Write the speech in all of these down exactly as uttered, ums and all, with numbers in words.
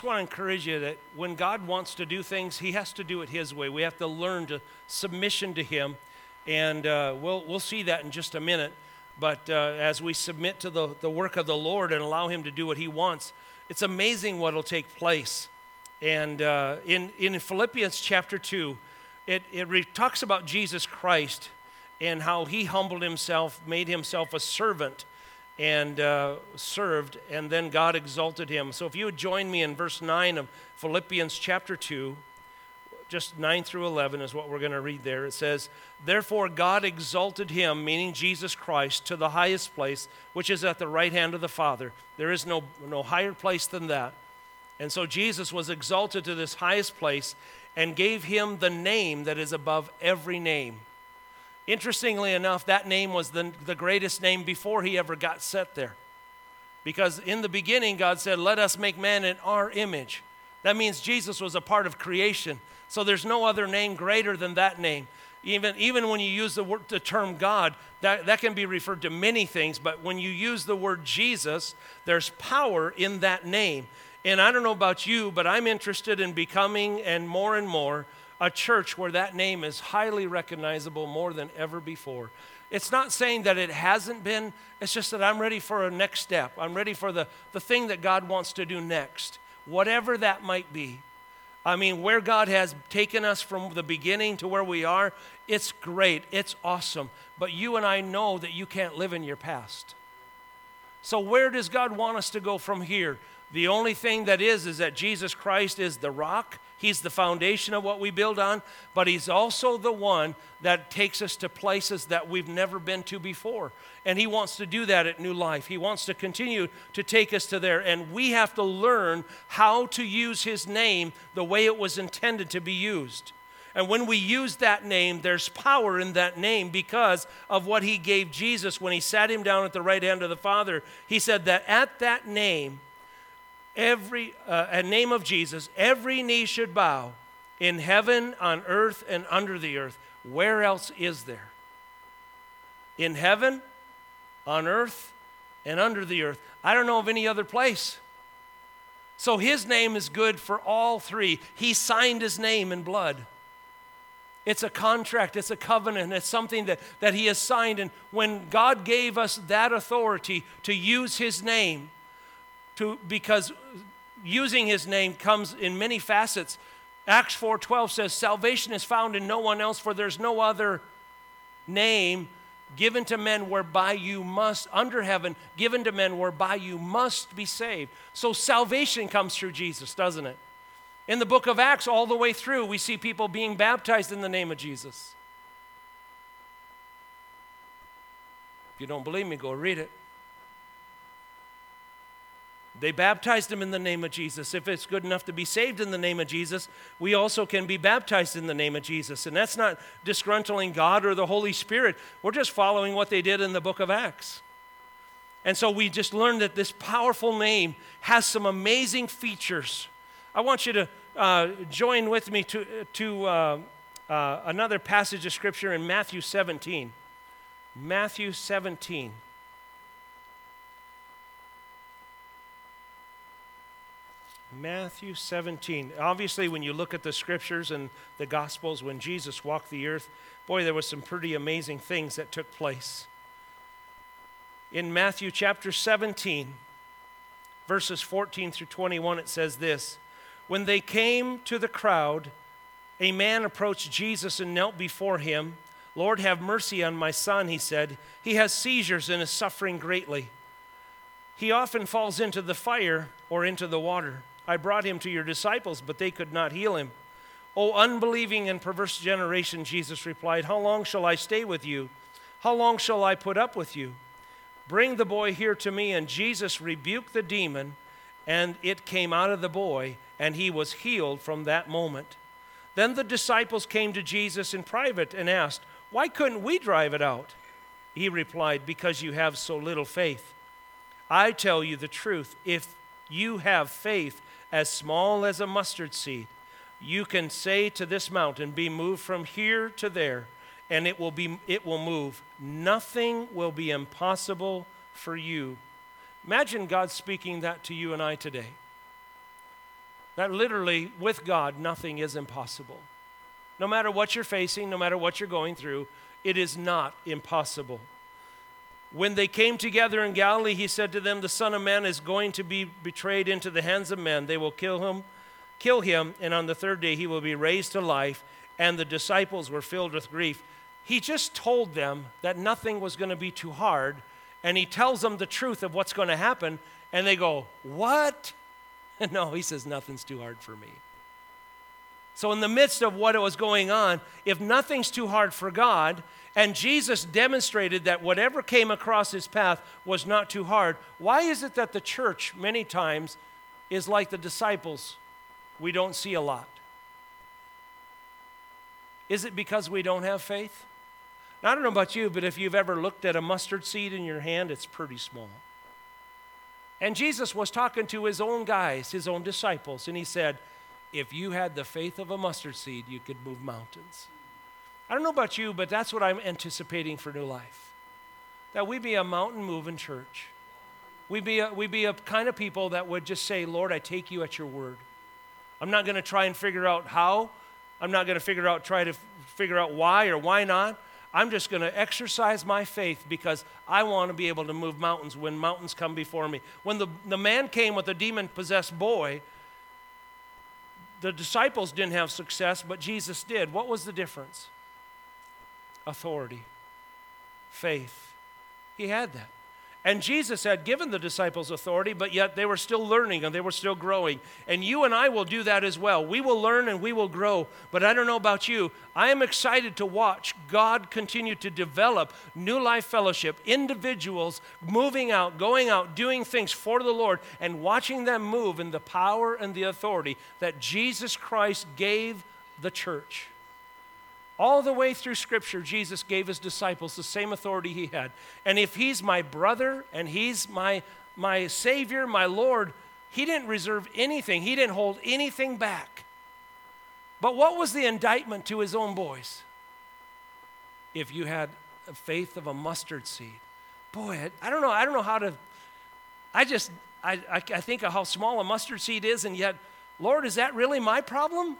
I want to encourage you that when God wants to do things, he has to do it his way. We have to learn to submission to him, and uh, we'll we'll see that in just a minute. But uh, as we submit to the, the work of the Lord and allow him to do what he wants, it's amazing what will take place. And uh, in, in Philippians chapter two, it, it re- talks about Jesus Christ and how he humbled himself, made himself a servant, and uh, served, and then God exalted him. So if you would join me in verse nine of Philippians chapter two, just nine through eleven is what we're going to read there. It says, "Therefore God exalted him," meaning Jesus Christ, "to the highest place, which is at the right hand of the Father." There is no, no higher place than that. And so Jesus was exalted to this highest place and gave him the name that is above every name. Interestingly enough, that name was the, the greatest name before he ever got set there. Because in the beginning, God said, "Let us make man in our image." That means Jesus was a part of creation. So there's no other name greater than that name. Even, even when you use the, word, the term God, that, that can be referred to many things. But when you use the word Jesus, there's power in that name. And I don't know about you, but I'm interested in becoming, and more and more, a church where that name is highly recognizable more than ever before. It's not saying that it hasn't been. It's just that I'm ready for a next step. I'm ready for the, the thing that God wants to do next, whatever that might be. I mean, where God has taken us from the beginning to where we are, it's great, it's awesome. But you and I know that you can't live in your past. So where does God want us to go from here? The only thing that is, is that Jesus Christ is the rock. He's the foundation of what we build on, but he's also the one that takes us to places that we've never been to before. And he wants to do that at New Life. He wants to continue to take us to there. And we have to learn how to use his name the way it was intended to be used. And when we use that name, there's power in that name because of what he gave Jesus when he sat him down at the right hand of the Father. He said that at that name, Every uh, a name of Jesus, every knee should bow in heaven, on earth, and under the earth. Where else is there? In heaven, on earth, and under the earth. I don't know of any other place. So his name is good for all three. He signed his name in blood. It's a contract, it's a covenant, it's something that, that he has signed. And when God gave us that authority to use his name, To, because using his name comes in many facets. Acts four twelve says, "Salvation is found in no one else, for there's no other name given to men whereby you must," under heaven, "given to men whereby you must be saved." So salvation comes through Jesus, doesn't it? In the book of Acts, all the way through, we see people being baptized in the name of Jesus. If you don't believe me, go read it. They baptized him in the name of Jesus. If it's good enough to be saved in the name of Jesus, we also can be baptized in the name of Jesus. And that's not disgruntling God or the Holy Spirit. We're just following what they did in the book of Acts. And so we just learned that this powerful name has some amazing features. I want you to uh, join with me to, to uh, uh, another passage of Scripture in Matthew seventeen. Matthew seventeen. Matthew seventeen. Obviously, when you look at the scriptures and the Gospels, when Jesus walked the earth, boy, there was some pretty amazing things that took place. In Matthew chapter seventeen, verses fourteen through twenty-one, it says this: "When they came to the crowd, a man approached Jesus and knelt before him. 'Lord, have mercy on my son,' he said. 'He has seizures and is suffering greatly. He often falls into the fire or into the water. I brought him to your disciples, but they could not heal him.' 'O unbelieving and perverse generation,' Jesus replied, 'how long shall I stay with you? How long shall I put up with you? Bring the boy here to me.' And Jesus rebuked the demon, and it came out of the boy, and he was healed from that moment. Then the disciples came to Jesus in private and asked, 'Why couldn't we drive it out?' He replied, 'Because you have so little faith. I tell you the truth, if you have faith as small as a mustard seed, you can say to this mountain, be moved from here to there, and it will be it will move. Nothing will be impossible for you.'" Imagine God speaking that to you and I today. That literally, with God, nothing is impossible. No matter what you're facing, no matter what you're going through, it is not impossible. When they came together in Galilee, he said to them, the Son of Man is going to be betrayed into the hands of men. They will kill him, kill him, and on the third day he will be raised to life. And the disciples were filled with grief. He just told them that nothing was going to be too hard, and he tells them the truth of what's going to happen, and they go, what? No, he says, nothing's too hard for me. So in the midst of what was going on, if nothing's too hard for God, and Jesus demonstrated that whatever came across his path was not too hard, why is it that the church many times is like the disciples? We don't see a lot. Is it because we don't have faith? Now, I don't know about you, but if you've ever looked at a mustard seed in your hand, it's pretty small. And Jesus was talking to his own guys, his own disciples, and he said, if you had the faith of a mustard seed, you could move mountains. I don't know about you, but that's what I'm anticipating for New Life. That we be a mountain-moving church. We be a, we be a kind of people that would just say, Lord, I take you at your word. I'm not going to try and figure out how. I'm not going to figure out, try to f- figure out why or why not. I'm just going to exercise my faith because I want to be able to move mountains when mountains come before me. When the, the man came with the demon-possessed boy, the disciples didn't have success, but Jesus did. What was the difference? Authority, faith. He had that. And Jesus had given the disciples authority, but yet they were still learning and they were still growing. And you and I will do that as well. We will learn and we will grow. But I don't know about you. I am excited to watch God continue to develop New Life Fellowship, individuals moving out, going out, doing things for the Lord, and watching them move in the power and the authority that Jesus Christ gave the church. All the way through Scripture, Jesus gave his disciples the same authority he had. And if he's my brother and he's my, my Savior, my Lord, he didn't reserve anything. He didn't hold anything back. But what was the indictment to his own boys? If you had the faith of a mustard seed. Boy, I don't know. I don't know how to, I just, I, I, I think of how small a mustard seed is, and yet, Lord, is that really my problem?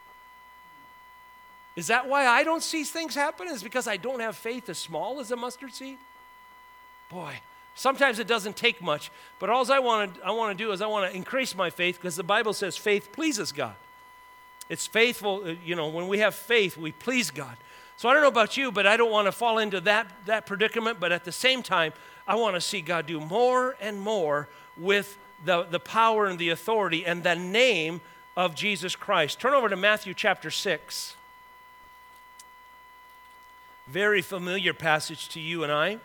Is that why I don't see things happen? Is because I don't have faith as small as a mustard seed? Boy, sometimes it doesn't take much, but all I want to I want to do is I want to increase my faith because the Bible says faith pleases God. It's faithful, you know, when we have faith, we please God. So I don't know about you, but I don't want to fall into that, that predicament, but at the same time, I want to see God do more and more with the, the power and the authority and the name of Jesus Christ. Turn over to Matthew chapter six. Very familiar passage to you and I.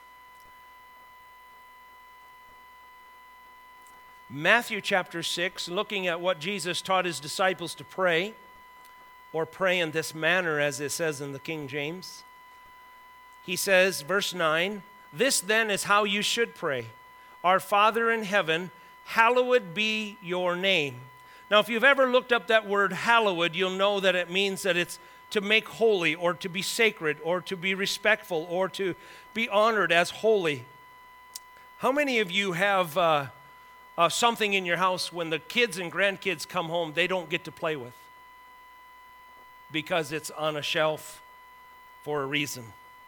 Matthew chapter six, looking at what Jesus taught his disciples to pray, or pray in this manner as it says in the King James. He says, verse nine, this then is how you should pray. Our Father in heaven, hallowed be your name. Now, if you've ever looked up that word hallowed, you'll know that it means that it's to make holy, or to be sacred, or to be respectful, or to be honored as holy. How many of you have uh, uh, something in your house when the kids and grandkids come home they don't get to play with? Because it's on a shelf for a reason.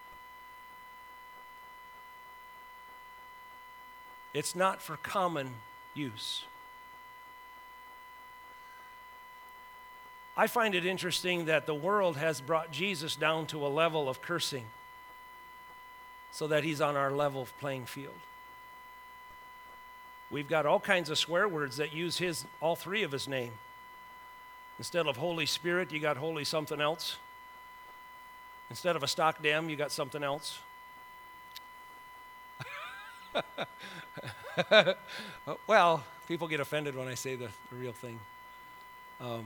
It's not for common use. I find it interesting that the world has brought Jesus down to a level of cursing so that he's on our level playing field. We've got all kinds of swear words that use his, all three of his name. Instead of Holy Spirit, you got holy something else. Instead of a stock dam, you got something else. Well, people get offended when I say the, the real thing. Um,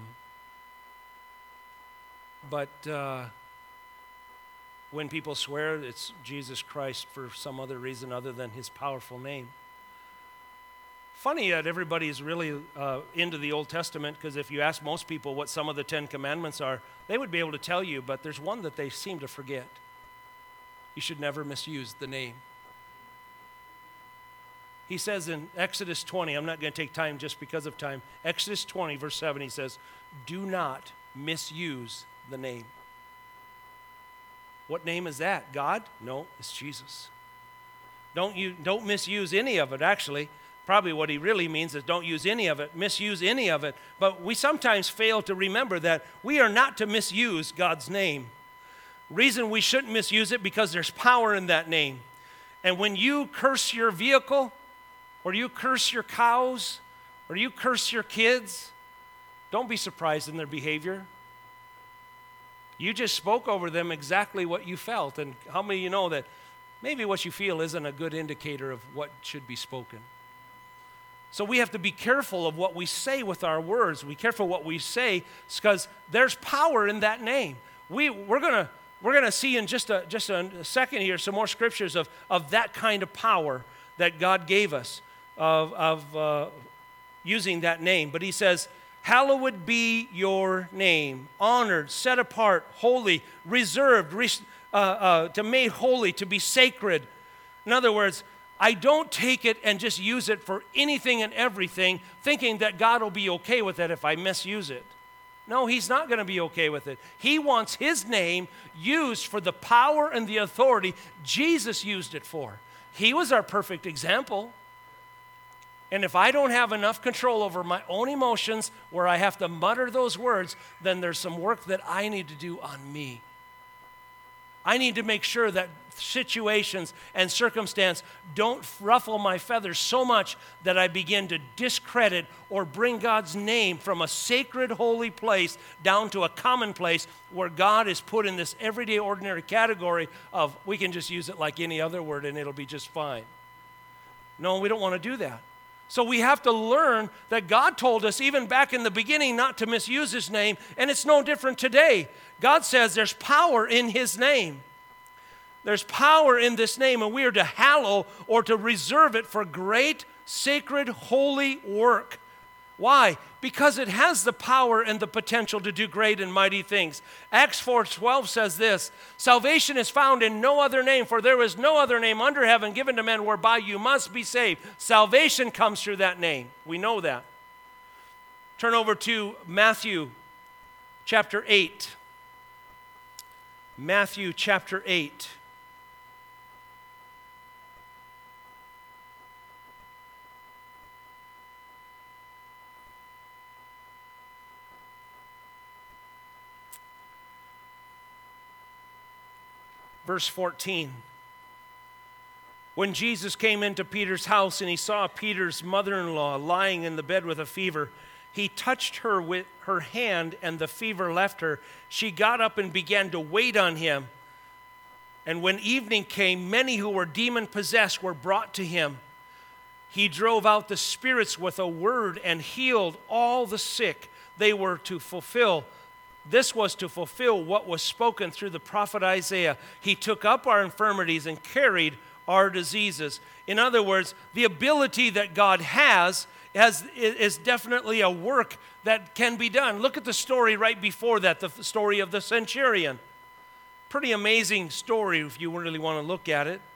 But uh, when people swear, it's Jesus Christ for some other reason other than his powerful name. Funny that everybody's really uh, into the Old Testament, because if you ask most people what some of the Ten Commandments are, they would be able to tell you, but there's one that they seem to forget. You should never misuse the name. He says in Exodus twenty, I'm not going to take time just because of time. Exodus twenty, verse seven, he says, do not misuse the name. What name is that? God? No, it's Jesus. Don't you don't misuse any of it, actually. Probably what he really means is don't use any of it, misuse any of it. But we sometimes fail to remember that we are not to misuse God's name. Reason we shouldn't misuse it because there's power in that name. And when you curse your vehicle, or you curse your cows, or you curse your kids, don't be surprised in their behavior. You just spoke over them exactly what you felt. And how many of you know that maybe what you feel isn't a good indicator of what should be spoken? So we have to be careful of what we say with our words. Be careful what we say because there's power in that name. We, we're going to we're gonna see in just a, just a second here some more scriptures of, of that kind of power that God gave us of, of uh, using that name. But he says, hallowed be your name, honored, set apart, holy, reserved, uh, uh, to made holy, to be sacred. In other words, I don't take it and just use it for anything and everything, thinking that God will be okay with it if I misuse it. No, he's not going to be okay with it. He wants his name used for the power and the authority Jesus used it for. He was our perfect example. And if I don't have enough control over my own emotions where I have to mutter those words, then there's some work that I need to do on me. I need to make sure that situations and circumstance don't ruffle my feathers so much that I begin to discredit or bring God's name from a sacred, holy place down to a common place where God is put in this everyday, ordinary category of we can just use it like any other word and it'll be just fine. No, we don't want to do that. So we have to learn that God told us even back in the beginning not to misuse his name, and it's no different today. God says there's power in his name. There's power in this name, and we are to hallow or to reserve it for great, sacred, holy work. Why? Because it has the power and the potential to do great and mighty things. Acts four twelve says this, salvation is found in no other name, for there is no other name under heaven given to men whereby you must be saved. Salvation comes through that name. We know that. Turn over to Matthew chapter eight. Matthew chapter eight. Verse fourteen, when Jesus came into Peter's house and he saw Peter's mother-in-law lying in the bed with a fever, he touched her with her hand and the fever left her. She got up and began to wait on him. And when evening came, many who were demon-possessed were brought to him. He drove out the spirits with a word and healed all the sick. They were to fulfill This was to fulfill what was spoken through the prophet Isaiah. He took up our infirmities and carried our diseases. In other words, the ability that God has, has is definitely a work that can be done. Look at the story right before that, the story of the centurion. Pretty amazing story if you really want to look at it.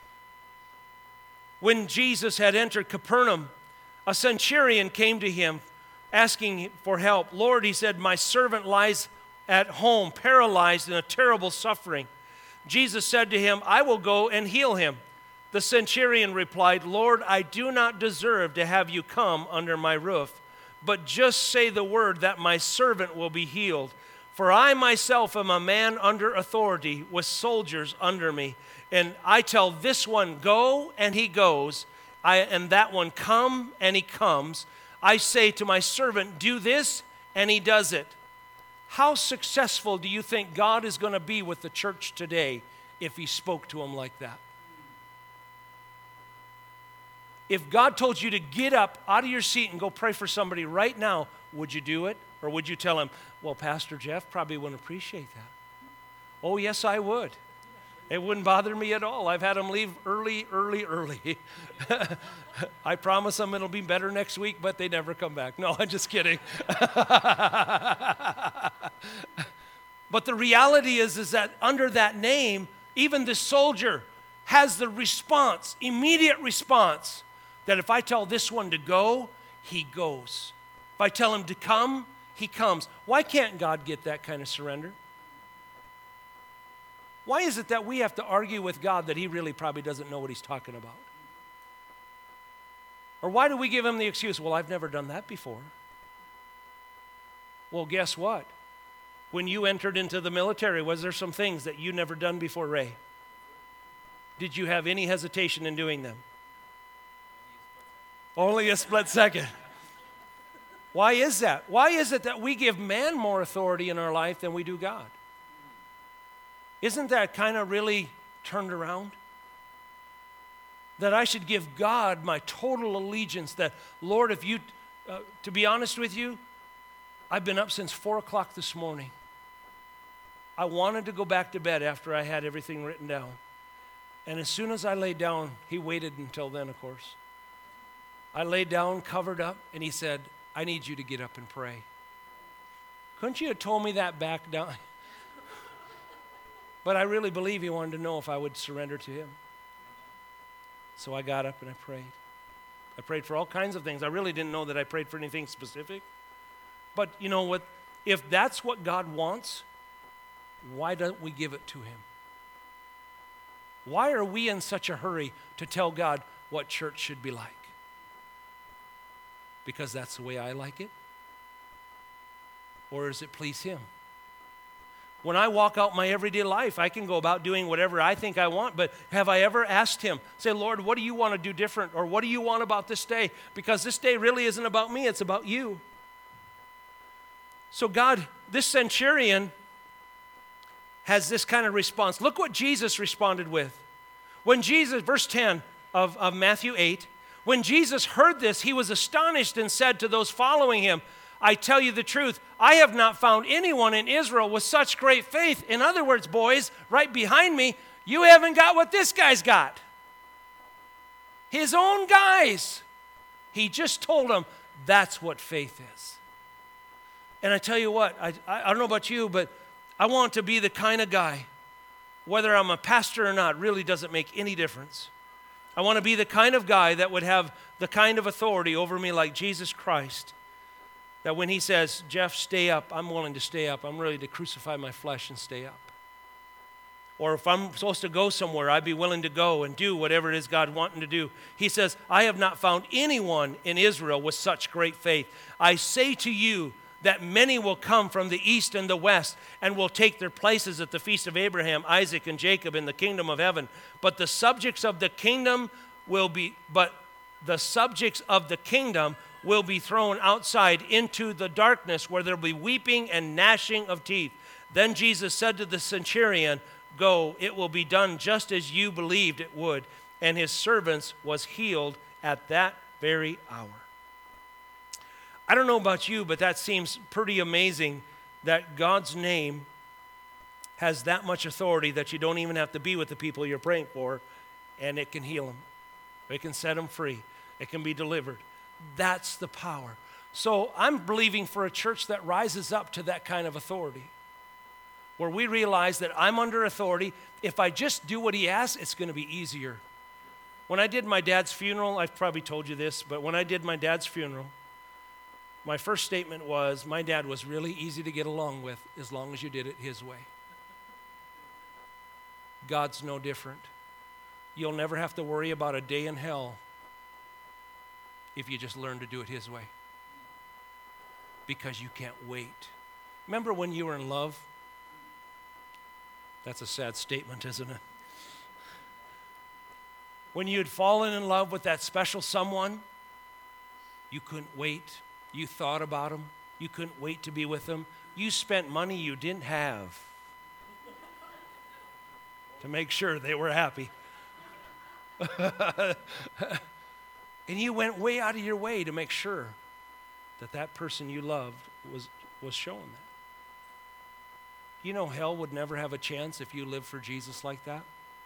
When Jesus had entered Capernaum, a centurion came to him asking for help. Lord, he said, my servant lies at home, paralyzed in a terrible suffering. Jesus said to him, I will go and heal him. The centurion replied, Lord, I do not deserve to have you come under my roof, but just say the word that my servant will be healed. For I myself am a man under authority with soldiers under me. And I tell this one, go, and he goes. I, and that one, come, and he comes. I say to my servant, do this, and he does it. How successful do you think God is going to be with the church today if he spoke to him like that? If God told you to get up out of your seat and go pray for somebody right now, would you do it? Or would you tell him, well, Pastor Jeff probably wouldn't appreciate that? Oh, yes, I would. It wouldn't bother me at all. I've had them leave early, early, early. I promise them it'll be better next week, but they never come back. No, I'm just kidding. But the reality is, is that under that name, even the soldier has the response, immediate response That if I tell this one to go, he goes. If I tell him to come, he comes. Why can't God get that kind of surrender? Why is it that we have to argue with God that he really probably doesn't know what he's talking about? Or why do we give him the excuse, well, I've never done that before? Well, guess what? When you entered into the military, was there some things that you never done before, Ray? Did you have any hesitation in doing them? Only a split second. Why is that? Why is it that we give man more authority in our life than we do God? Isn't that kind of really turned around? That I should give God my total allegiance, that, Lord, if you, uh, to be honest with you, I've been up since four o'clock this morning. I wanted to go back to bed after I had everything written down. And as soon as I laid down, he waited until then, of course. I laid down, covered up, and he said, I need you to get up and pray. Couldn't you have told me that back down? But I really believe he wanted to know if I would surrender to him. So I got up and I prayed. I prayed for all kinds of things. I really didn't know that I prayed for anything specific. But you know what? If that's what God wants, why don't we give it to him? Why are we in such a hurry to tell God what church should be like? Because that's the way I like it? Or does it please him? When I walk out my everyday life, I can go about doing whatever I think I want, but have I ever asked him, say, Lord, what do you want to do different? Or what do you want about this day? Because this day really isn't about me, it's about you. So God, this centurion has this kind of response. Look what Jesus responded with. When Jesus, verse ten of, of Matthew eight, when Jesus heard this, he was astonished and said to those following him, I tell you the truth, I have not found anyone in Israel with such great faith. In other words, boys, right behind me, you haven't got what this guy's got. His own guys. He just told them that's what faith is. And I tell you what, I, I don't know about you, but I want to be the kind of guy, whether I'm a pastor or not, really doesn't make any difference. I want to be the kind of guy that would have the kind of authority over me like Jesus Christ. That when he says, Jeff, stay up, I'm willing to stay up. I'm ready to crucify my flesh and stay up. Or if I'm supposed to go somewhere, I'd be willing to go and do whatever it is God wanting to do. He says, I have not found anyone in Israel with such great faith. I say to you that many will come from the east and the west and will take their places at the feast of Abraham, Isaac, and Jacob in the kingdom of heaven. But the subjects of the kingdom will be, but the subjects of the kingdom will be thrown outside into the darkness where there will be weeping and gnashing of teeth. Then Jesus said to the centurion, go, it will be done just as you believed it would. And his servant was healed at that very hour. I don't know about you, but that seems pretty amazing that God's name has that much authority that you don't even have to be with the people you're praying for, and it can heal them. It can set them free. It can be delivered. That's the power. So I'm believing for a church that rises up to that kind of authority, where we realize that I'm under authority. If I just do what he asks, it's going to be easier. When I did my dad's funeral, I've probably told you this, but when I did my dad's funeral, my first statement was, my dad was really easy to get along with as long as you did it his way. God's no different. You'll never have to worry about a day in hell if you just learn to do it his way. Because you can't wait. Remember when you were in love? That's a sad statement, isn't it? When you had fallen in love with that special someone, you couldn't wait. You thought about them. You couldn't wait to be with them. You spent money you didn't have to make sure they were happy. And you went way out of your way to make sure that that person you loved was, was showing that. You know hell would never have a chance if you lived for Jesus like that.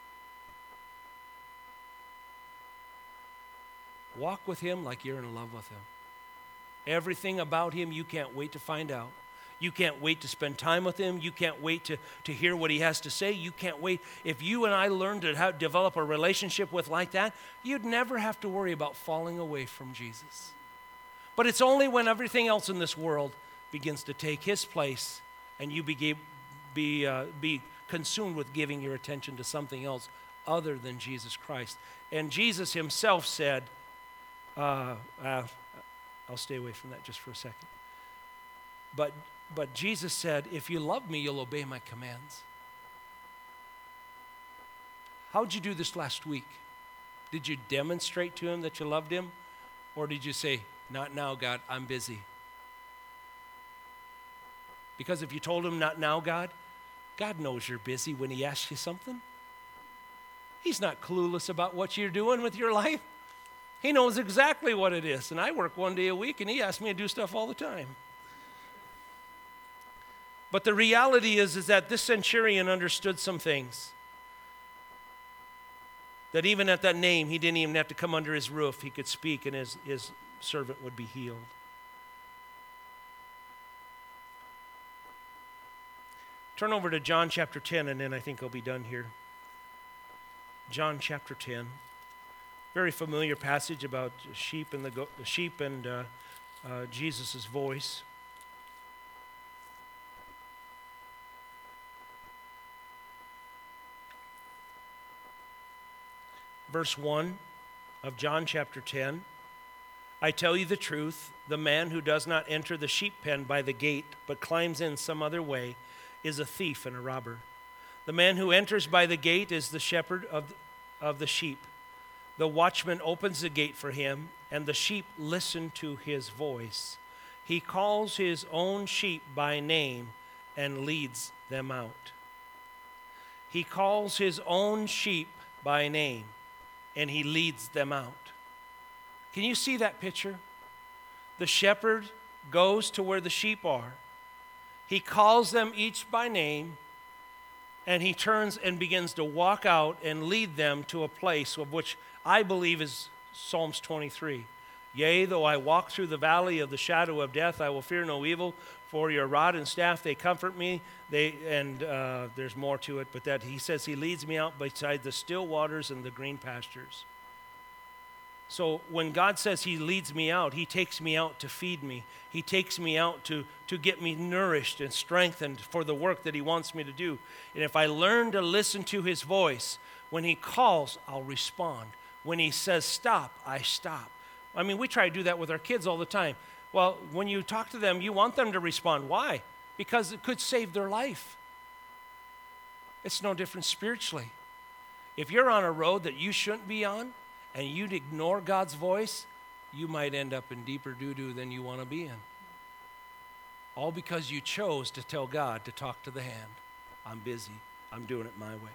Walk with him like you're in love with him. Everything about him you can't wait to find out. You can't wait to spend time with him. You can't wait to, to hear what he has to say. You can't wait. If you and I learn to have, develop a relationship with like that, you'd never have to worry about falling away from Jesus. But it's only when everything else in this world begins to take his place and you be, be, uh, be consumed with giving your attention to something else other than Jesus Christ. And Jesus himself said, uh, uh, I'll stay away from that just for a second. But, but Jesus said, if you love me, you'll obey my commands. How'd you do this last week? Did you demonstrate to him that you loved him? Or did you say, not now, God, I'm busy? Because if you told him, not now, God, God knows you're busy when he asks you something. He's not clueless about what you're doing with your life. He knows exactly what it is. And I work one day a week, and he asks me to do stuff all the time. But the reality is, is that this centurion understood some things. That even at that name, he didn't even have to come under his roof. He could speak, and his, his servant would be healed. Turn over to John chapter ten, and then I think I'll be done here. John chapter ten. Very familiar passage about sheep and the, go- the sheep and uh, uh, Jesus' voice. Verse one of John chapter ten. I tell you the truth, the man who does not enter the sheep pen by the gate, but climbs in some other way, is a thief and a robber. The man who enters by the gate is the shepherd of, of the sheep. The watchman opens the gate for him, and the sheep listen to his voice. He calls his own sheep by name and leads them out. He calls his own sheep by name, and he leads them out. Can you see that picture? The shepherd goes to where the sheep are. He calls them each by name, and he turns and begins to walk out and lead them to a place of which I believe is Psalms twenty-three. Yea, though I walk through the valley of the shadow of death, I will fear no evil, for your rod and staff, they comfort me. They and uh, there's more to it, but that he says he leads me out beside the still waters and the green pastures. So when God says he leads me out, he takes me out to feed me. He takes me out to, to get me nourished and strengthened for the work that he wants me to do. And if I learn to listen to his voice, when he calls, I'll respond. When he says stop, I stop. I mean, we try to do that with our kids all the time. Well, when you talk to them, you want them to respond. Why? Because it could save their life. It's no different spiritually. If you're on a road that you shouldn't be on, and you'd ignore God's voice, you might end up in deeper doo-doo than you want to be in. All because you chose to tell God to talk to the hand. I'm busy. I'm doing it my way.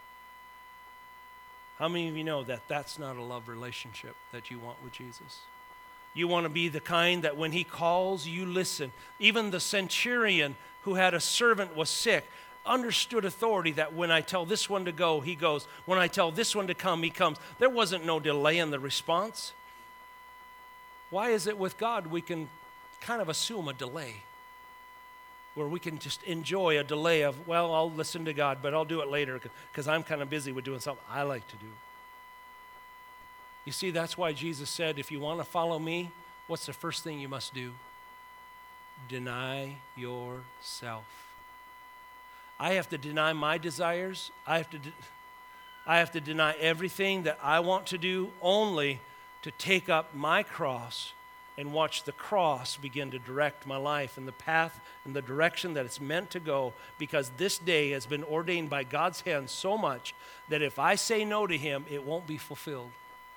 How many of you know that that's not a love relationship that you want with Jesus? You want to be the kind that when he calls, you listen. Even the centurion who had a servant was sick understood authority, that when I tell this one to go, he goes. When I tell this one to come, he comes. There wasn't no delay in the response. Why is it with God we can kind of assume a delay? Where we can just enjoy a delay of, well, I'll listen to God, but I'll do it later because I'm kind of busy with doing something I like to do. You see, that's why Jesus said, if you want to follow me, what's the first thing you must do? Deny yourself. I have to deny my desires. I have to, de- I have to deny everything that I want to do only to take up my cross and watch the cross begin to direct my life in the path and the direction that it's meant to go, because this day has been ordained by God's hand so much that if I say no to him, it won't be fulfilled.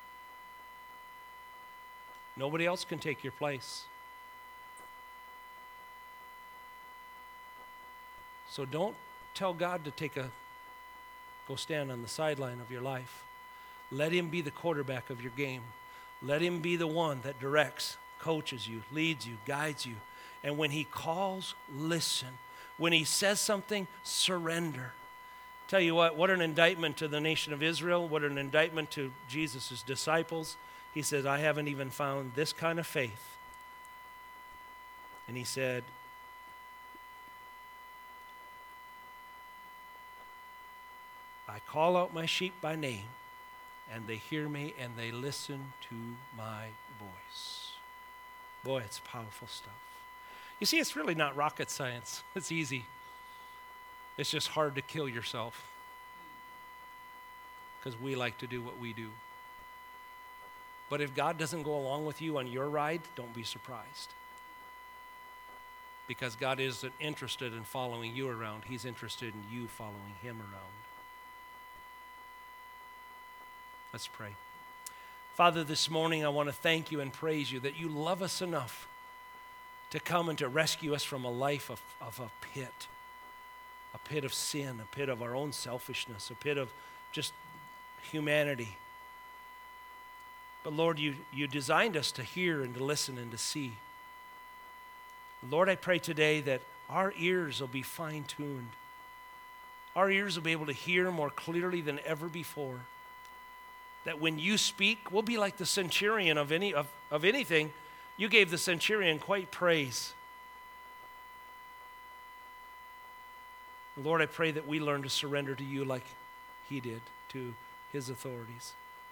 Nobody else can take your place. So don't tell God to take a, go stand on the sideline of your life. Let him be the quarterback of your game. Let him be the one that directs, coaches you, leads you, guides you. And when he calls, listen. When he says something, surrender. Tell you what, what an indictment to the nation of Israel, what an indictment to Jesus' disciples. He says, I haven't even found this kind of faith. And he said, I call out my sheep by name, and they hear me, and they listen to my voice. Boy, it's powerful stuff. You see, it's really not rocket science. It's easy. It's just hard to kill yourself because we like to do what we do. But if God doesn't go along with you on your ride, don't be surprised. Because God isn't interested in following you around. He's interested in you following him around. Let's pray. Father, this morning I want to thank you and praise you that you love us enough to come and to rescue us from a life of, of a pit. A pit of sin, a pit of our own selfishness, a pit of just humanity. But Lord, you, you designed us to hear and to listen and to see. Lord, I pray today that our ears will be fine-tuned. Our ears will be able to hear more clearly than ever before. That when you speak, we'll be like the centurion of any of, of anything. You gave the centurion quite praise. Lord, I pray that we learn to surrender to you like he did to his authorities.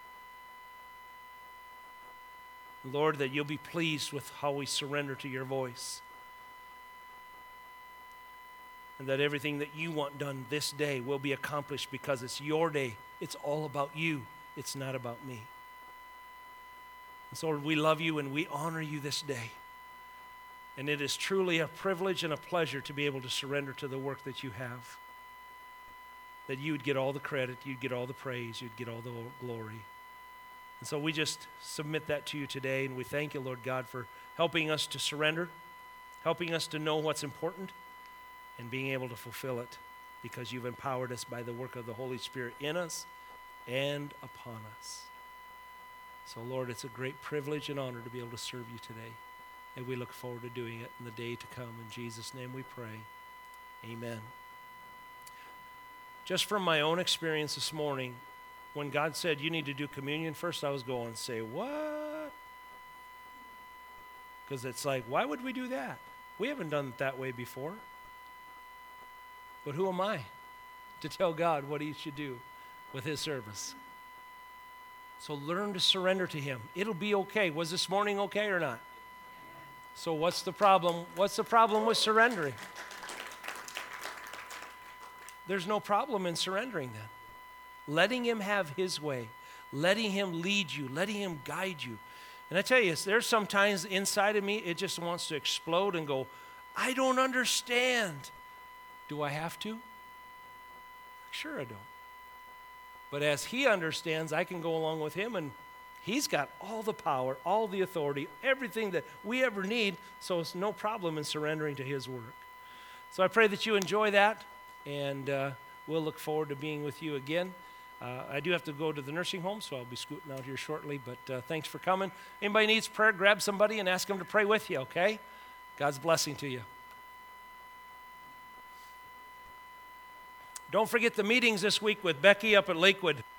Lord, that you'll be pleased with how we surrender to your voice. And that everything that you want done this day will be accomplished because it's your day. It's all about you. It's not about me. And so, Lord, we love you and we honor you this day. And it is truly a privilege and a pleasure to be able to surrender to the work that you have. That you would get all the credit, you'd get all the praise, you'd get all the glory. And so we just submit that to you today, and we thank you, Lord God, for helping us to surrender, helping us to know what's important, and being able to fulfill it because you've empowered us by the work of the Holy Spirit in us and upon us. So, Lord, it's a great privilege and honor to be able to serve you today. And we look forward to doing it in the day to come. In Jesus' name we pray. Amen. Just from my own experience this morning, when God said you need to do communion first, I was going, say, what? Because it's like, why would we do that? We haven't done it that way before. But who am I to tell God what he should do with his service? So learn to surrender to him. It'll be okay. Was this morning okay or not? So what's the problem? What's the problem with surrendering? There's no problem in surrendering then. Letting him have his way, letting him lead you, letting him guide you. And I tell you, there's sometimes inside of me, it just wants to explode and go, I don't understand. Do I have to? Sure I don't. But as he understands, I can go along with him, and he's got all the power, all the authority, everything that we ever need, so it's no problem in surrendering to his work. So I pray that you enjoy that, and uh, we'll look forward to being with you again. Uh, I do have to go to the nursing home, so I'll be scooting out here shortly, but uh, thanks for coming. Anybody needs prayer, grab somebody and ask them to pray with you, okay? God's blessing to you. Don't forget the meetings this week with Becky up at Lakewood.